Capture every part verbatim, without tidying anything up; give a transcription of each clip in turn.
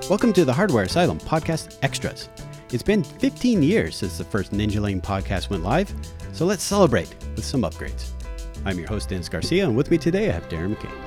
Welcome to the Hardware Asylum Podcast Extras. It's been fifteen years since the first Ninja Lane podcast went live, so let's celebrate with some upgrades. I'm your host, Dennis Garcia, and with me today I have Darren McCain.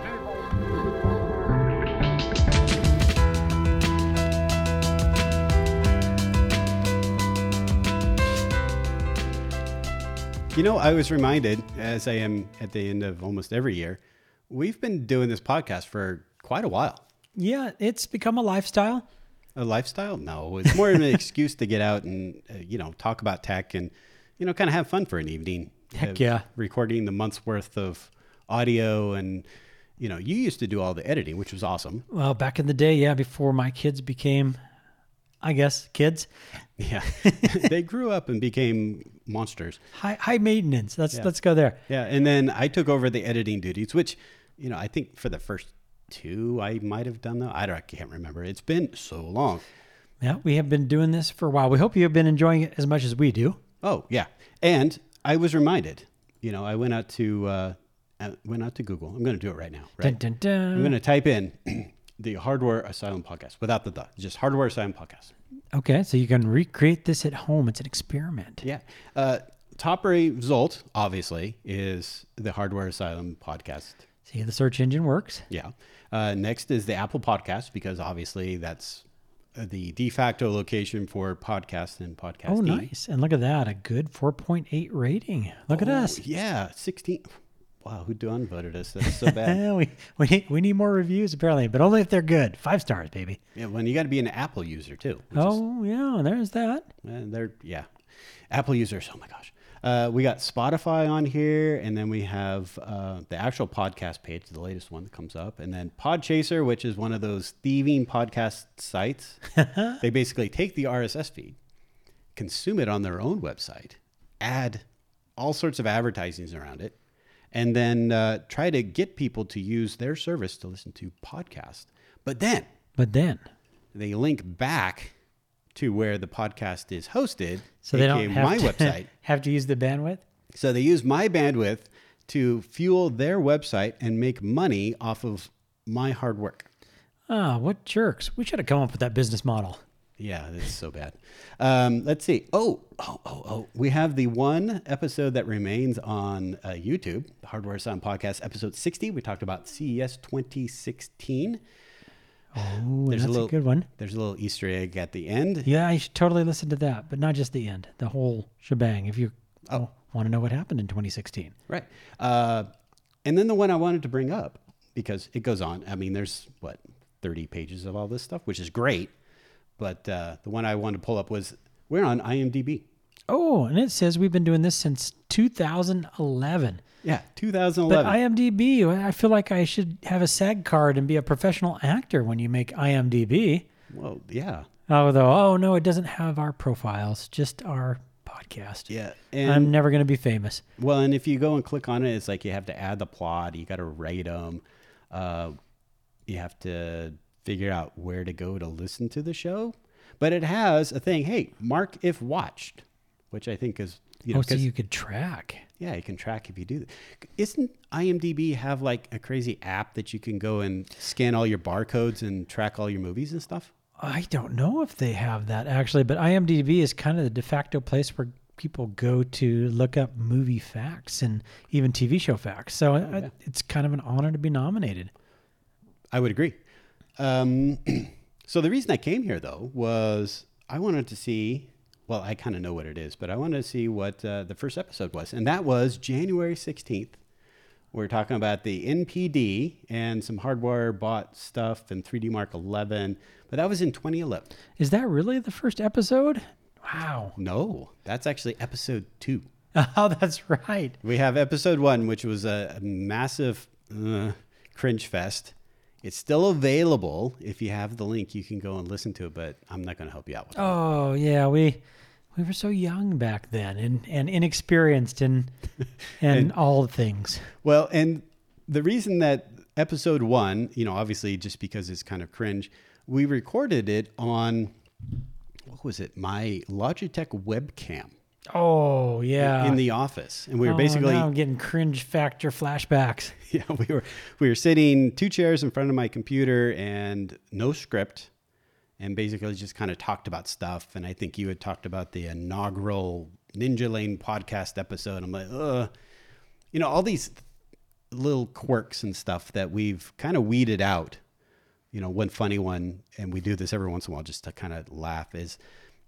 You know, I was reminded, as I am at the end of almost every year, we've been doing this podcast for quite a while. Yeah, it's become a lifestyle. A lifestyle? No, it's more of an excuse to get out and, uh, you know, talk about tech and, you know, kind of have fun for an evening. Heck uh, yeah. Recording the month's worth of audio and, you know, you used to do all the editing, which was awesome. Well, back in the day, yeah, before my kids became, I guess, kids. Yeah. They grew up and became monsters. High high maintenance. Let's Yeah. let's go there. Yeah. And then I took over the editing duties, which, you know, I think for the first two I might have done though. I, don't, I can't remember. It's been so long. Yeah, we have been doing this for a while. We hope you have been enjoying it as much as we do. Oh, yeah. And I was reminded, you know, I went out to uh, I went out to Google. I'm going to do it right now. Right? Dun, dun, dun. I'm going to type in the Hardware Asylum Podcast without the the, just Hardware Asylum Podcast. Okay, so you can recreate this at home. It's an experiment. Yeah. Uh, top result, obviously, is the Hardware Asylum Podcast. See, the search engine works. Yeah. Uh, next is the Apple Podcast, because obviously that's the de facto location for podcast and podcasting. Oh, nice. And look at that, a good four point eight rating. Look at Oh, us. Yeah, sixteen. Wow, who downvoted us? That's so bad. we, we, need, we need more reviews, apparently, but only if they're good. Five stars, baby. Yeah, when you got to be an Apple user too. which Oh, yeah, there's that. is, uh, they're yeah, Apple users. Oh my gosh. Uh, we got Spotify on here, and then we have uh, the actual podcast page, the latest one that comes up, and then Podchaser, which is one of those thieving podcast sites. They basically take the R S S feed, consume it on their own website, add all sorts of advertisings around it, and then uh, try to get people to use their service to listen to podcasts. But then But then, they link back to where the podcast is hosted, so they aka don't have my to, website. have to use the bandwidth? So they use my bandwidth to fuel their website and make money off of my hard work. Ah, what jerks. We should have come up with that business model. Yeah, that's so bad. Um, let's see. Oh, oh, oh, oh. We have the one episode that remains on uh, YouTube, the Hardware Sound Podcast, episode sixty. We talked about C E S twenty sixteen. Oh, There's that's a a, little- good one. There's a little Easter egg at the end. Yeah, you should totally listen to that, but not just the end, the whole shebang, if you Oh. want to know what happened in twenty sixteen. Right. Uh, and then the one I wanted to bring up, because it goes on. I mean, there's, what, thirty pages of all this stuff, which is great. But uh, the one I wanted to pull up was, we're on IMDb. Oh, and it says we've been doing this since two thousand eleven. Yeah, two thousand But eleven. IMDb, I feel like I should have a SAG card and be a professional actor when you make IMDb. Well, yeah. Although, oh no, it doesn't have our profiles, just our podcast. Yeah. I'm And, never going to be famous. well, and if you go and click on it, it's like you have to add the plot. You got to rate them. Uh, you have to figure out where to go to listen to the show. But it has a thing, hey, mark if watched, which I think is, you know, Oh, so 'cause- you could track. yeah, you can track if you do that. Isn't IMDb have like a crazy app that you can go and scan all your barcodes and track all your movies and stuff? I don't know if they have that actually, but IMDb is kind of the de facto place where people go to look up movie facts and even T V show facts. So I, yeah. it's kind of an honor to be nominated. I would agree. Um, so the reason I came here though was I wanted to see, well, I kind of know what it is, but I wanted to see what uh, the first episode was. And that was January sixteenth. We're talking about the N P D and some hardware bought stuff and three D Mark eleven, but that was in twenty eleven. Is that really the first episode? Wow. No, that's actually episode two. Oh, that's right. We have episode one, which was a, a massive uh, cringe fest. It's still available. If you have the link, you can go and listen to it, but I'm not going to help you out with that. Oh, yeah, we we were so young back then and, and inexperienced in and, And- all things. Well, and the reason that episode one, you know, obviously just because it's kind of cringe, we recorded it on, what was it? My Logitech webcam Oh, yeah. in the office. And we were Oh, basically, now I'm getting cringe factor flashbacks. yeah, we were, we were sitting two chairs in front of my computer and no script. and basically just kind of talked about stuff. And I think you had talked about the inaugural Ninja Lane podcast episode. I'm like, ugh, you know, all these little quirks and stuff that we've kind of weeded out. You know, one funny one, and we do this every once in a while just to kind of laugh, is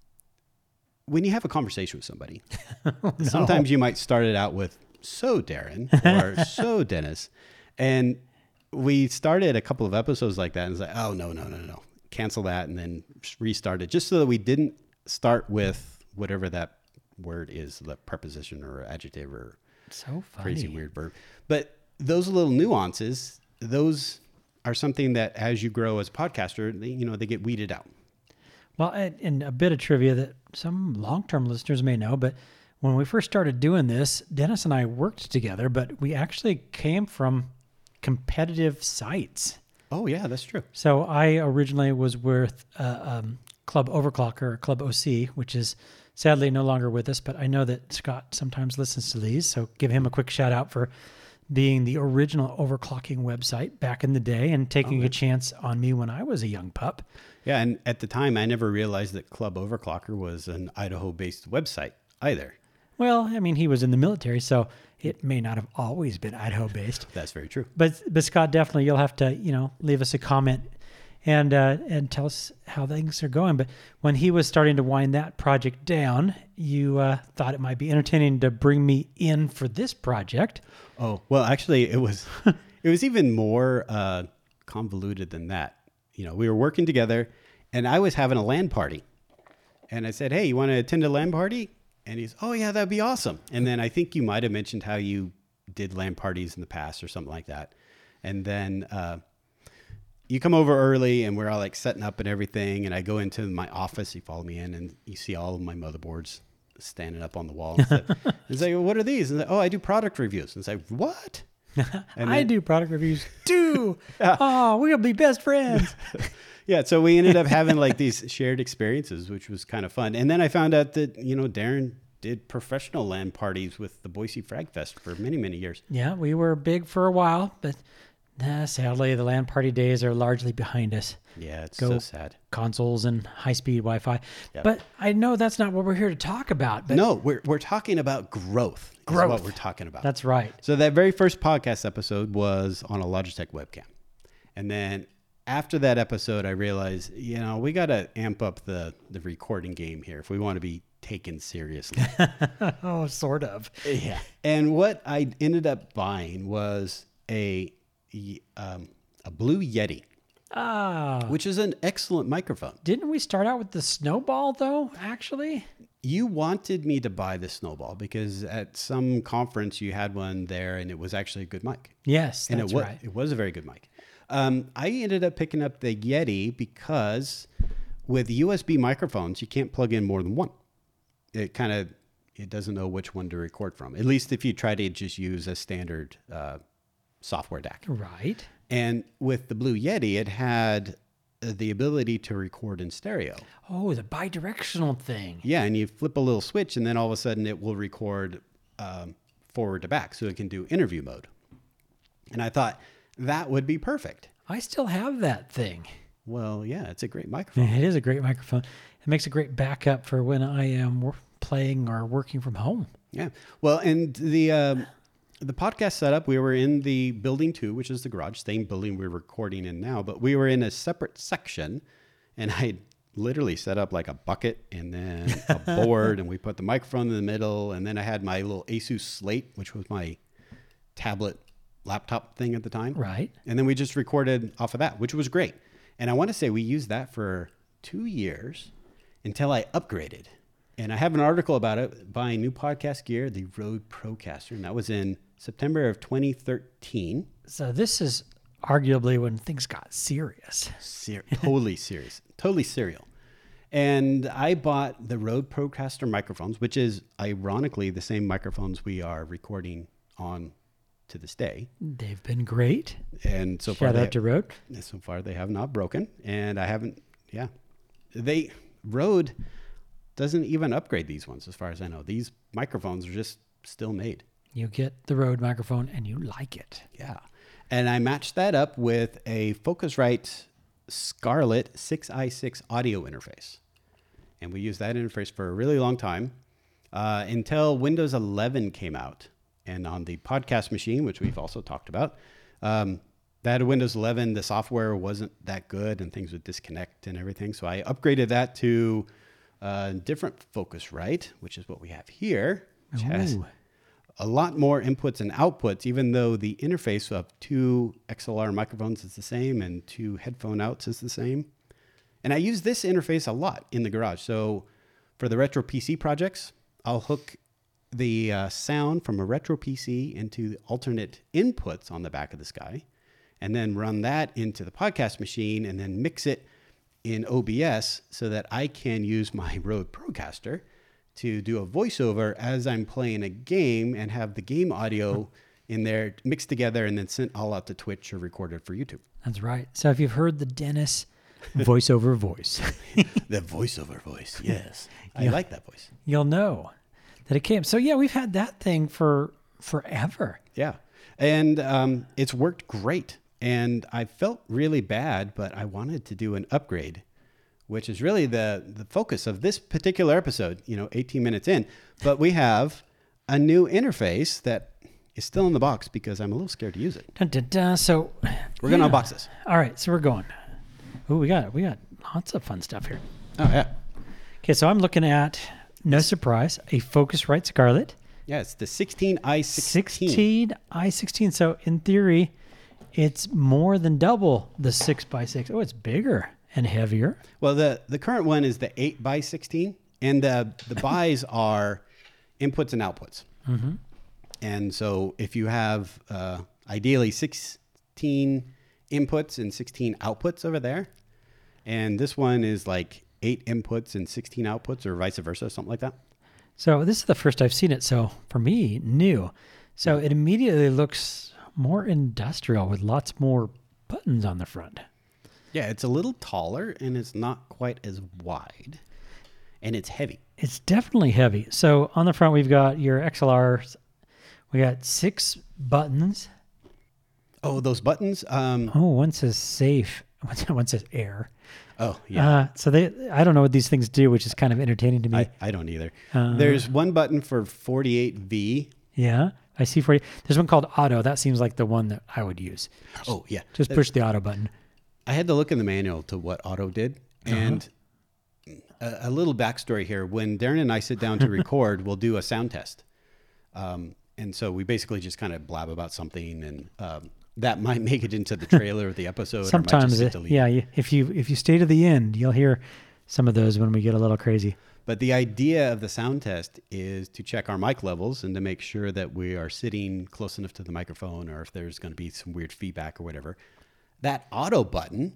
when you have a conversation with somebody, no. sometimes you might start it out with, so Darren, or so Dennis. And we started a couple of episodes like that and it's like, oh, no, no, no, no. Cancel that and then restart it, just so that we didn't start with whatever that word is, the preposition or adjective or so funny. Crazy weird verb. But those little nuances, those are something that as you grow as a podcaster, they, you know, they get weeded out. Well, and, and a bit of trivia that some long-term listeners may know, but when we first started doing this, Dennis and I worked together, but we actually came from competitive sites. Oh, yeah, that's true. So I originally was with uh, um, Club Overclocker, or Club O C, which is sadly no longer with us, but I know that Scott sometimes listens to these, so give him a quick shout out for being the original overclocking website back in the day and taking okay. a chance on me when I was a young pup. Yeah, and at the time, I never realized that Club Overclocker was an Idaho-based website either. Well, I mean, he was in the military, so it may not have always been Idaho-based. That's very true. But but Scott, definitely, you'll have to, you know, leave us a comment and uh, and tell us how things are going. But when he was starting to wind that project down, you uh, thought it might be entertaining to bring me in for this project. Oh, well, actually, it was it was even more uh, convoluted than that. You know, we were working together, and I was having a LAN party. And I said, hey, you want to attend a LAN party? And he's, oh, yeah, that'd be awesome. And then I think you might have mentioned how you did LAN parties in the past or something like that. And then uh, you come over early, and we're all like setting up and everything. And I go into my office. You follow me in, and you see all of my motherboards standing up on the wall. And it's like, well, what are these? And like, oh, I do product reviews. And it's like, what? And I then, do product reviews too. Yeah. Oh, we're going to be best friends. Yeah. So we ended up having like these shared experiences, which was kind of fun. And then I found out that, you know, Darren did professional LAN parties with the Boise Frag Fest for many, many years. Yeah. We were big for a while, but uh, sadly the LAN party days are largely behind us. Yeah. It's Go so sad. Consoles and high-speed Wi-Fi. Yep. But I know that's not what we're here to talk about. But no, we're, we're talking about growth. Growth. Is what we're talking about. That's right. So that very first podcast episode was on a Logitech webcam. And then after that episode, I realized, you know, we got to amp up the, the recording game here if we want to be taken seriously. Oh, sort of. Yeah. And what I ended up buying was a, um, a Blue Yeti. Ah. Which is an excellent microphone. Didn't we start out with the Snowball, though, actually? You wanted me to buy the Snowball because at some conference you had one there and it was actually a good mic. Yes, that's and it was, right. It was a very good mic. Um, I ended up picking up the Yeti because with U S B microphones, you can't plug in more than one. It kind of, it doesn't know which one to record from. At least if you try to just use a standard uh, software D A C. Right. And with the Blue Yeti, it had the ability to record in stereo. Oh, the bidirectional thing. Yeah, and you flip a little switch, and then all of a sudden it will record um, forward to back, so it can do interview mode. And I thought that would be perfect. I still have that thing. Well, yeah, it's a great microphone. It is a great microphone. It makes a great backup for when I am wor- playing or working from home. Yeah. Well, and the um, the podcast setup, we were in the building two, which is the garage, same building we're recording in now, but we were in a separate section, and I literally set up like a bucket and then a board, and we put the microphone in the middle, and then I had my little Asus Slate, which was my tablet laptop thing at the time. Right. And then we just recorded off of that, which was great. And I want to say we used that for two years until I upgraded. And I have an article about it, buying new podcast gear, the Rode Procaster, and that was in September of twenty thirteen. So this is arguably when things got serious. Ser- totally serious. Totally serial. And I bought the Rode Procaster microphones, which is ironically the same microphones we are recording on to this day. They've been great. And so far, Shout they out to Rode. So far, they have not broken. And I haven't, yeah. They, Rode doesn't even upgrade these ones as far as I know. These microphones are just still made. You get the Rode microphone and you like it. Yeah. And I matched that up with a Focusrite Scarlett six i six audio interface. And we used that interface for a really long time uh, until Windows eleven came out. And on the podcast machine, which we've also talked about, um, that Windows eleven, the software wasn't that good and things would disconnect and everything. So I upgraded that to a different Focusrite, which is what we have here, which Ooh. has a lot more inputs and outputs, even though the interface of two X L R microphones is the same and two headphone outs is the same. And I use this interface a lot in the garage. So for the retro P C projects, I'll hook the uh, sound from a retro P C into the alternate inputs on the back of the Sky, and then run that into the podcast machine and then mix it in O B S so that I can use my Rode Procaster to do a voiceover as I'm playing a game and have the game audio in there mixed together and then sent all out to Twitch or recorded for YouTube. That's right. So if you've heard the Dennis voiceover voice. The voiceover voice, yes. I yeah. like that voice. You'll know that it came. So yeah, we've had that thing for forever. Yeah. And um, it's worked great. And I felt really bad, but I wanted to do an upgrade, which is really the, the focus of this particular episode, you know, eighteen minutes in. But we have a new interface that is still in the box because I'm a little scared to use it. Dun, dun, dun. So we're going to unbox this. All right. So we're going. Oh, we got we got lots of fun stuff here. Oh, yeah. Okay. So I'm looking at, no surprise, a Focusrite Scarlett. Yeah, it's the sixteen i sixteen. sixteen i sixteen. So in theory, it's more than double the six by six. Oh, it's bigger and heavier. Well, the, the current one is the eight by sixteen, and the, the buys are inputs and outputs. Mm-hmm. And so if you have uh, ideally sixteen inputs and sixteen outputs over there, and this one is like eight inputs and sixteen outputs or vice versa, something like that. So this is the first I've seen it. So for me, new. So it immediately looks more industrial with lots more buttons on the front. Yeah, it's a little taller and it's not quite as wide, and it's heavy. It's definitely heavy. So on the front, we've got your X L Rs. We got six buttons. Oh, those buttons. Um, oh, one says safe. One says air. Oh, yeah. Uh, so they, I don't know what these things do, which is kind of entertaining to me. I, I don't either. Uh, There's one button for forty-eight V. Yeah. I see forty. There's one called auto. That seems like the one that I would use. Just, oh, yeah. Just push the auto button. I had to look in the manual to what auto did. And uh-huh. a, a little backstory here. When Darren and I sit down to record, we'll do a sound test. Um, and so we basically just kind of blab about something, and um, that might make it into the trailer of the episode. Sometimes, or it, yeah. If you if you stay to the end, you'll hear some of those when we get a little crazy. But the idea of the sound test is to check our mic levels and to make sure that we are sitting close enough to the microphone, or if there's going to be some weird feedback or whatever. That auto button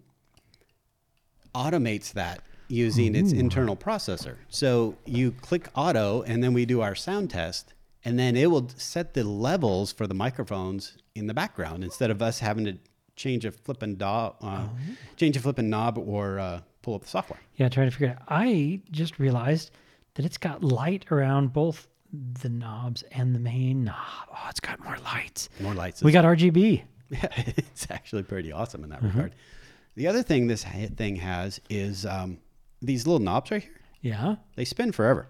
automates that using Ooh. its internal processor. So you click auto, and then we do our sound test, and then it will set the levels for the microphones in the background instead of us having to change a flipping knob, uh, oh. change a flipping knob or uh, pull up the software. Yeah, trying to figure it out. I just realized that it's got light around both the knobs and the main knob. Oh, it's got more lights. More lights. We got R G B. Yeah, it's actually pretty awesome in that mm-hmm. regard. The other thing this thing has is um, these little knobs right here. Yeah. They spin forever.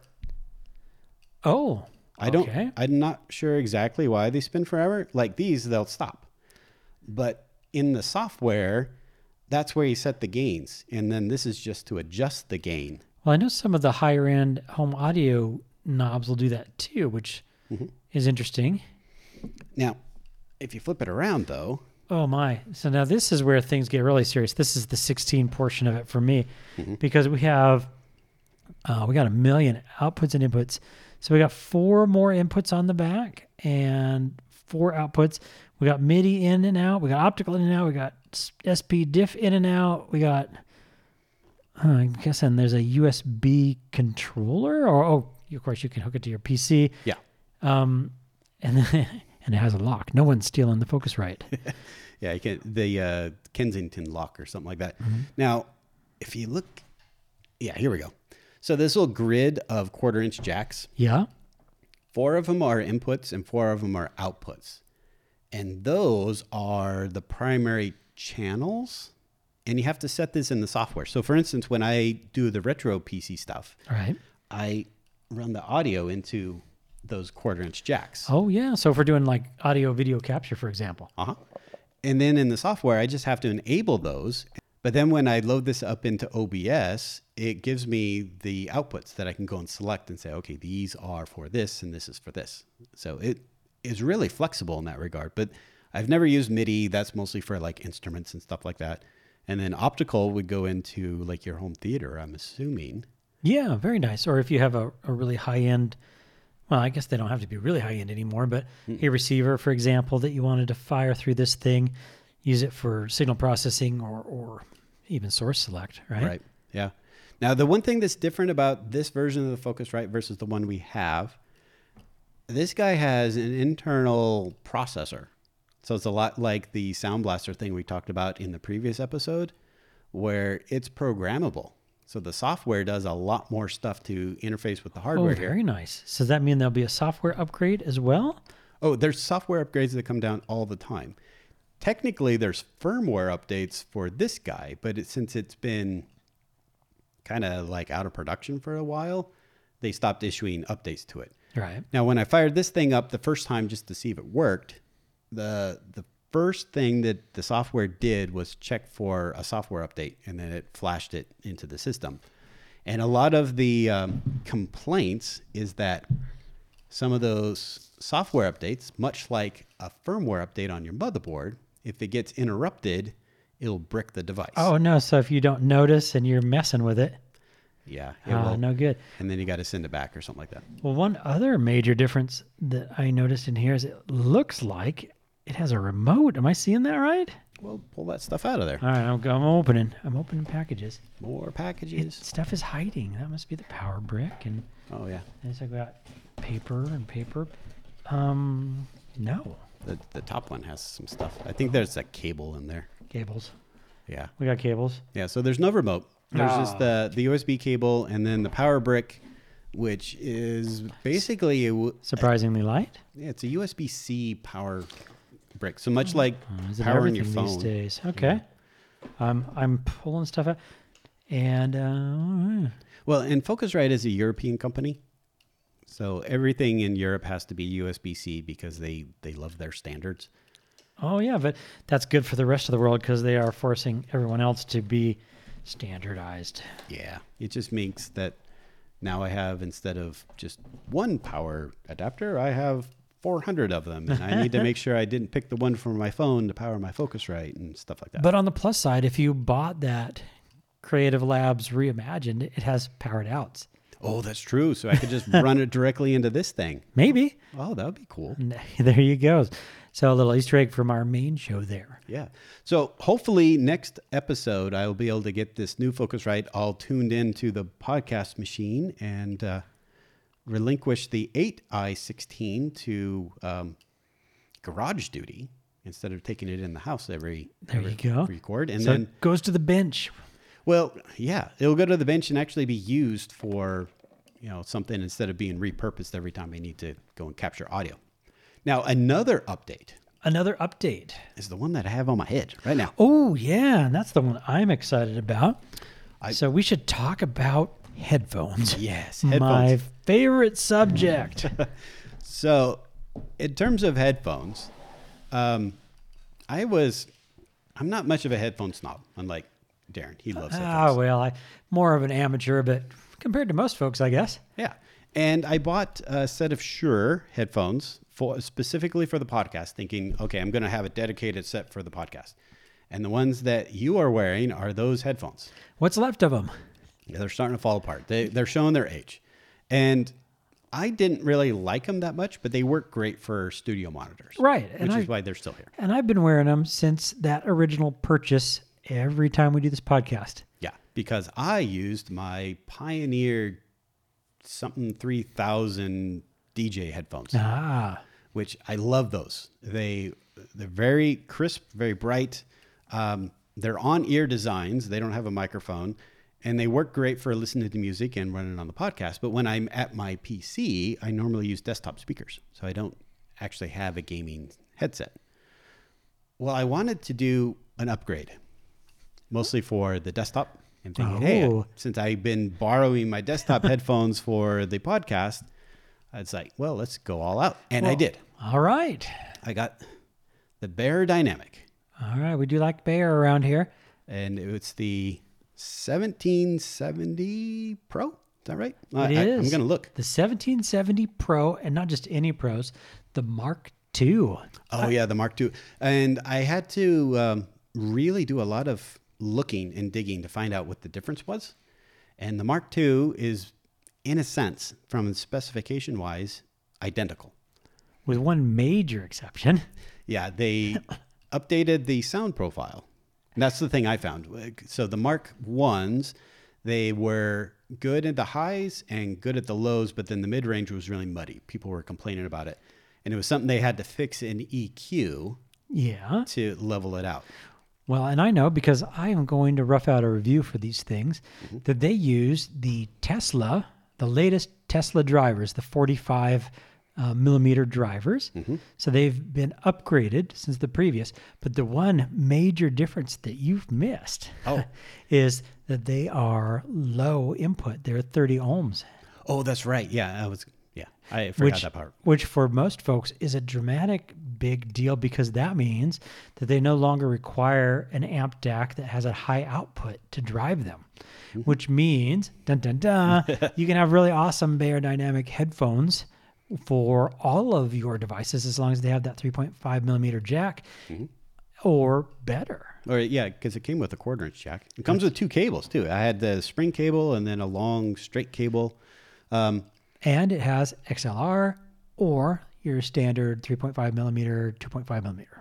Oh, I don't, okay. I'm not sure exactly why they spin forever. Like these, they'll stop. But in the software, that's where you set the gains. And then this is just to adjust the gain. Well, I know some of the higher end home audio knobs will do that too, which mm-hmm. is interesting. Now, if you flip it around though. Oh my. So now this is where things get really serious. This is the sixteen portion of it for me mm-hmm. because we have, uh, we got a million outputs and inputs. So we got four more inputs on the back and four outputs. We got MIDI in and out. We got optical in and out. We got S P diff in and out. We got, uh, I'm guessing there's a U S B controller, or oh, of course you can hook it to your P C. Yeah. Um, and then, and it has a lock. No one's stealing the Focusrite. Yeah, you can the uh, Kensington lock or something like that. Mm-hmm. Now, if you look, yeah, here we go. So this little grid of quarter inch jacks. Yeah. Four of them are inputs and four of them are outputs. And those are the primary channels and you have to set this in the software. So for instance, when I do the retro P C stuff, All right. I run the audio into those quarter inch jacks. Oh, yeah. So if we're doing like audio video capture, for example. Uh-huh. And then in the software, I just have to enable those. But then when I load this up into O B S, it gives me the outputs that I can go and select and say, okay, these are for this and this is for this. So it is really flexible in that regard. But I've never used MIDI. That's mostly for like instruments and stuff like that. And then optical would go into like your home theater, I'm assuming. Yeah, very nice. Or if you have a, a really high end, well, I guess they don't have to be really high end anymore, but mm. a receiver, for example, that you wanted to fire through this thing, use it for signal processing or, or even source select, right? Right. Yeah. Now, the one thing that's different about this version of the Focusrite versus the one we have, this guy has an internal processor. So it's a lot like the Sound Blaster thing we talked about in the previous episode, where it's programmable. So the software does a lot more stuff to interface with the hardware. Oh, very here. nice. So does that mean there'll be a software upgrade as well? Oh, there's software upgrades that come down all the time. Technically, there's firmware updates for this guy, but it, since it's been kind of like out of production for a while, they stopped issuing updates to it. Right. Now, when I fired this thing up the first time just to see if it worked, the the first thing that the software did was check for a software update, and then it flashed it into the system. And a lot of the um, complaints is that some of those software updates, much like a firmware update on your motherboard, if it gets interrupted, it'll brick the device. Oh, no. So if you don't notice and you're messing with it, yeah, it uh, will. no good. And then you got to send it back or something like that. Well, one other major difference that I noticed in here is it looks like it has a remote. Am I seeing that right? Well, pull that stuff out of there. All right, I'm, I'm opening. I'm opening packages. More It, packages. stuff is hiding. That must be the power brick. And Oh, yeah. there's I got paper and paper. Um, no The, the top one has some stuff. I think there's a cable in there. cables. Yeah. We got cables. Yeah, so there's no remote. There's Ah. just the, the U S B cable and then the power brick, which is basically, a, w- Surprisingly light. yeah, it's a U S B C power brick. So much like Oh, is it powering your everything phone. these days? Okay. Um, I'm pulling stuff out, and uh, Well, and Focusrite is a European company. So everything in Europe has to be U S B C because they, they love their standards. oh yeah, but that's good for the rest of the world because they are forcing everyone else to be standardized. Yeah, it just makes that now I have, instead of just one power adapter, I have four hundred of them. And I need to make sure I didn't pick the one from my phone to power my Focusrite and stuff like that. But on the plus side, if you bought that Creative Labs Reimagined, it has powered outs. Oh, that's true. So I could just run it directly into this thing. Maybe. Oh, that would be cool. There you go. So a little Easter egg from our main show there. Yeah. So hopefully next episode, I will be able to get this new Focusrite all tuned into the podcast machine and uh, relinquish the eight i sixteen to um, garage duty instead of taking it in the house every, There every you go. record. And So then, it goes to the bench. well, yeah, it'll go to the bench and actually be used for, you know, something instead of being repurposed every time I need to go and capture audio. Now, another update Another update. is the one that I have on my head right now. Oh, yeah. And that's the one I'm excited about. I- so we should talk about headphones. Yes, My headphones. favorite subject. So, in terms of headphones, um, I was, I'm not much of a headphone snob, unlike Darren. He loves Ah, headphones. well, I more of an amateur, but compared to most folks, I guess. Yeah. And I bought a set of Shure headphones for specifically for the podcast, thinking, okay, I'm going to have a dedicated set for the podcast. And the ones that you are wearing are those headphones. What's left of them? Yeah, they're starting to fall apart. They, they're showing their age. And I didn't really like them that much, but they work great for studio monitors. Right. Which And is I, why they're still here. and I've been wearing them since that original purchase every time we do this podcast. Yeah, because I used my Pioneer something three thousand D J headphones, Ah, which I love those. They, they're very crisp, very bright. Um, they're on-ear designs. They don't have a microphone. And they work great for listening to music and running on the podcast. But when I'm at my P C, I normally use desktop speakers. So I don't actually have a gaming headset. Well, I wanted to do an upgrade. mostly for the desktop. I'm thinking, hey, Oh. since I've been borrowing my desktop headphones for the podcast, it's like, well, let's go all out. And I Well, did. All right. I got the Bear Dynamic, All right. We do like Bear around here. and it's the seventeen seventy Pro. Is that right? It I, is. I, I'm going to look. The seventeen seventy Pro, and not just any Pros, the Mark two. Oh, yeah, the Mark two. And I had to um, really do a lot of looking and digging to find out what the difference was. And the Mark two is, in a sense, from specification wise, identical. With one major exception. Yeah, they updated the sound profile. And that's the thing I found. So the Mark ones, they were good at the highs and good at the lows, but then the mid range was really muddy. People were complaining about it. And it was something they had to fix in E Q Yeah. to level it out. Well, and I know because I am going to rough out a review for these things Mm-hmm. that they use the Tesla, the latest Tesla drivers, the forty-five uh, millimeter drivers. Mm-hmm. So they've been upgraded since the previous. But the one major difference that you've missed Oh. is that they are low input. They're thirty ohms. Oh, that's right. Yeah, I was. Yeah, I forgot Which, that part. which for most folks is a dramatic big deal because that means that they no longer require an amp D A C that has a high output to drive them, Mm-hmm. which means, dun dun dun, you can have really awesome Bear Dynamic headphones for all of your devices as long as they have that three point five millimeter jack Mm-hmm. or better. Or yeah, because it came with a quarter inch jack. It comes with two cables too. I had the spring cable and then a long straight cable. Um, And it has X L R or your standard three point five millimeter, two point five millimeter.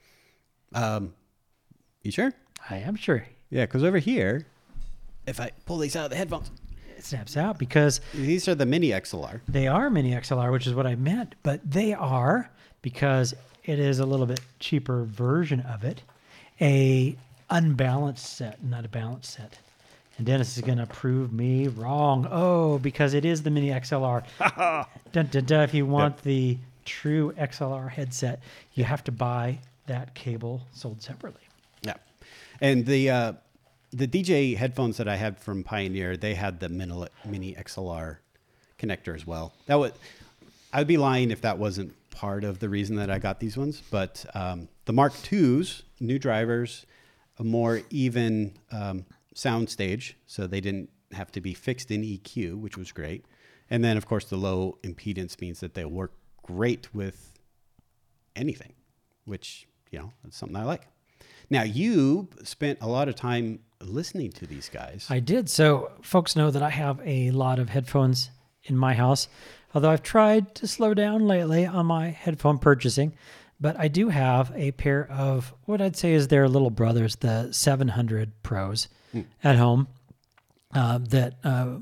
um, you sure? I am sure Yeah, because over here, if I pull these out of the headphones, it snaps out because these are the mini X L R. they are mini X L R, which is what I meant, but they are, because it is a little bit cheaper version of it, a unbalanced set, not a balanced set. And Dennis is going to prove me wrong. Oh, because it is the mini X L R. dun, dun, dun. If you want Yep. the true X L R headset, you have to buy that cable sold separately. Yeah, and the uh, the D J headphones that I had from Pioneer, they had the mini, mini X L R connector as well. That would I'd be lying if that wasn't part of the reason that I got these ones. But um, the Mark twos, new drivers, a more even um, sound stage, so they didn't have to be fixed in E Q, which was great. And then, of course, the low impedance means that they work great with anything, which, you know, that's something I like. Now, you spent a lot of time listening to these guys. I did. So folks know that I have a lot of headphones in my house, although I've tried to slow down lately on my headphone purchasing. But I do have a pair of what I'd say is their little brothers, the seven hundred Pros Hmm. at home uh, that uh,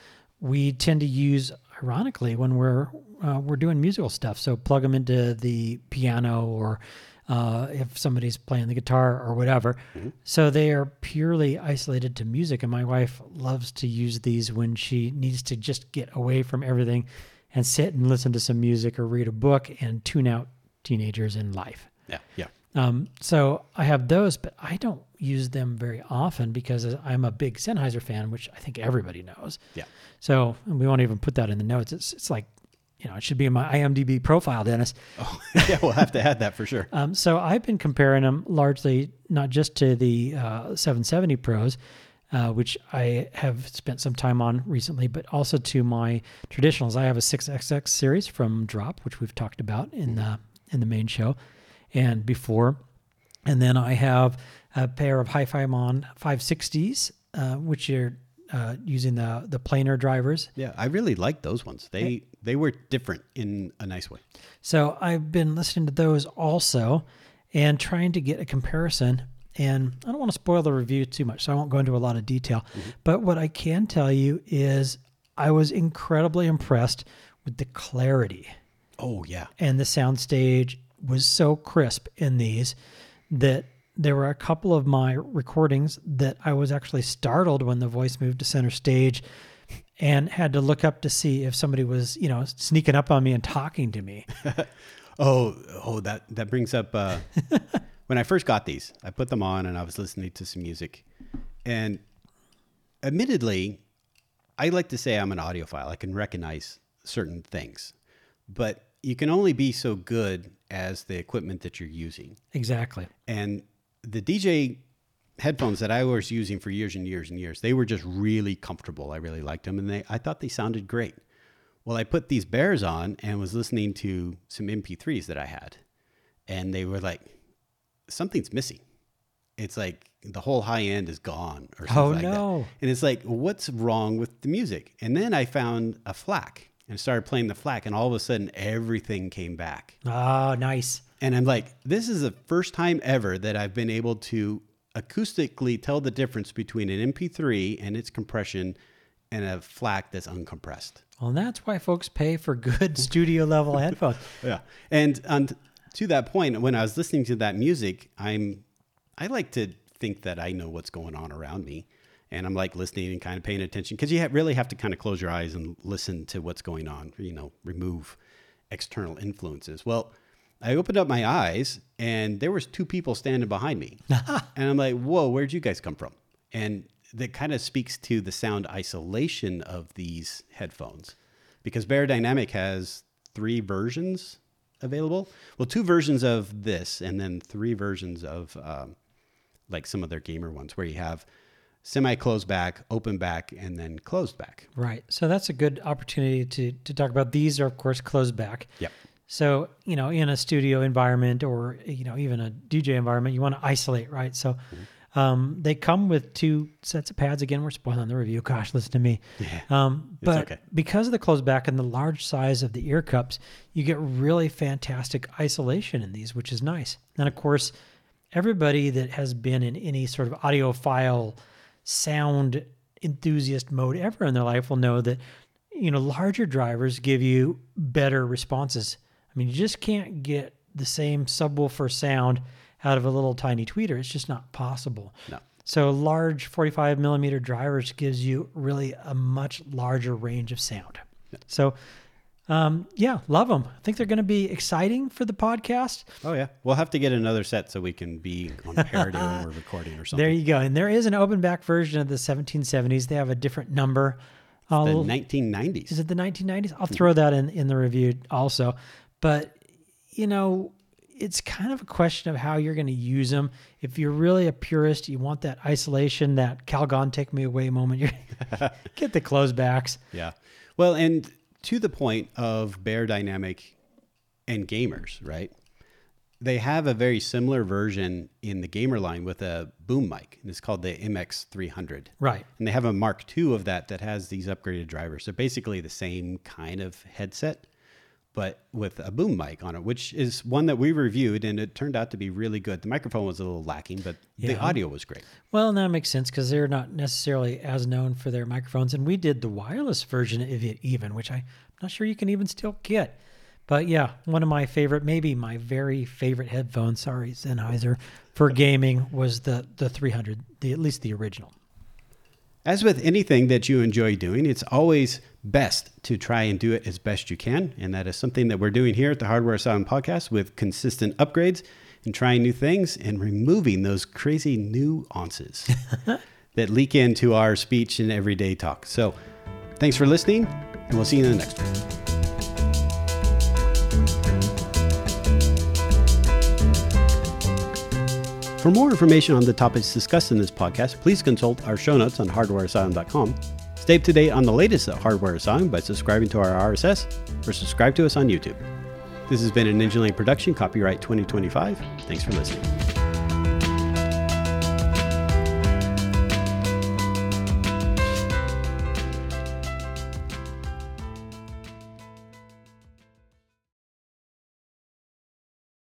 we tend to use ironically when we're uh, we're doing musical stuff. So plug them into the piano or uh, if somebody's playing the guitar or whatever. Mm-hmm. So they are purely isolated to music. And my wife loves to use these when she needs to just get away from everything and sit and listen to some music or read a book and tune out teenagers in life. Yeah, yeah. Um, so I have those, but I don't use them very often because I'm a big Sennheiser fan, which I think everybody knows. Yeah. So we won't even put that in the notes. It's it's like, you know, it should be in my I M D B profile, Dennis. Oh, yeah, we'll have to add that for sure. Um, so I've been comparing them largely not just to the uh, seven seventy Pros, uh, which I have spent some time on recently, but also to my traditionals. I have a six X X series from Drop, which we've talked about in the in the main show and before. And then I have a pair of Hi-Fi-Mon five sixties, uh, which are uh, using the the planar drivers. Yeah, I really like those ones. They they were different in a nice way. So I've been listening to those also and trying to get a comparison. And I don't want to spoil the review too much, so I won't go into a lot of detail. Mm-hmm. But what I can tell you is I was incredibly impressed with the clarity. Oh, yeah. And the soundstage was so crisp in these that there were a couple of my recordings that I was actually startled when the voice moved to center stage and had to look up to see if somebody was, you know, sneaking up on me and talking to me. Oh, oh, that, that brings up, uh, when I first got these, I put them on and I was listening to some music And admittedly, I like to say I'm an audiophile. I can recognize certain things, but you can only be so good as the equipment that you're using. Exactly. And the D J headphones that I was using for years and years and years, they were just really comfortable. I really liked them, and they I thought they sounded great. Well, I put these Bears on and was listening to some M P threes that I had, and they were like, something's missing. It's like the whole high end is gone or something Oh, like no. that. And it's like, what's wrong with the music? And then I found a FLAC and started playing the FLAC, and all of a sudden everything came back. Oh, nice. And I'm like, this is the first time ever that I've been able to acoustically tell the difference between an M P three and its compression and a FLAC that's uncompressed. Well, that's why folks pay for good studio level headphones. Yeah. And um, to that point, when I was listening to that music, I'm, I like to think that I know what's going on around me. And I'm like listening and kind of paying attention, because you have, really have to kind of close your eyes and listen to what's going on, you know, remove external influences. Well, I opened up my eyes and there was two people standing behind me. And I'm like, whoa, where'd you guys come from? And that kind of speaks to the sound isolation of these headphones, because Beyerdynamic has three versions available. Well, two versions of this, and then three versions of um, like some of their gamer ones, where you have semi-closed back, open back, and then closed back. Right. So that's a good opportunity to, to talk about. These are, of course, closed back. Yep. So, you know, in a studio environment, or, you know, even a D J environment, you want to isolate, right? So mm-hmm. um, they come with two sets of pads. Again, we're spoiling the review. Gosh, listen to me. Yeah, um, but okay. Because of the closed back and the large size of the ear cups, you get really fantastic isolation in these, which is nice. And of course, everybody that has been in any sort of audiophile sound enthusiast mode ever in their life will know that, you know, larger drivers give you better responses. I mean, you just can't get the same subwoofer sound out of a little tiny tweeter. It's just not possible. No. So large forty-five millimeter drivers gives you really a much larger range of sound. Yeah. So, um, yeah, love them. I think they're going to be exciting for the podcast. Oh, yeah. We'll have to get another set so we can be on parity when we're recording or something. There you go. And there is an open back version of the seventeen seventies. They have a different number. The nineteen nineties. Is it the nineteen nineties? I'll throw that in, in the review also. But, you know, it's kind of a question of how you're going to use them. If you're really a purist, you want that isolation, that Calgon take me away moment, you get the closed backs. Yeah. Well, and to the point of Beyerdynamic and gamers, right? They have a very similar version in the gamer line with a boom mic, and it's called the M X three hundred. Right. And they have a Mark two of that that has these upgraded drivers. So basically the same kind of headset, but with a boom mic on it, which is one that we reviewed, and it turned out to be really good. The microphone was a little lacking, but yeah. the audio was great. Well, and that makes sense, because they're not necessarily as known for their microphones. And we did the wireless version of it even, which I'm not sure you can even still get. But yeah, one of my favorite, maybe my very favorite headphones, sorry, Sennheiser, for gaming was the, the three hundred, the at least the original. As with anything that you enjoy doing, it's always best to try and do it as best you can. And that is something that we're doing here at the Hardware Asylum Podcast, with consistent upgrades and trying new things and removing those crazy nuances that leak into our speech and everyday talk. So thanks for listening, and we'll see you in the next one. For more information on the topics discussed in this podcast, please consult our show notes on hardware asylum dot com. Stay up to date on the latest at Hardware Asylum by subscribing to our R S S, or subscribe to us on YouTube. This has been an Engine Lane production, copyright twenty twenty-five. Thanks for listening.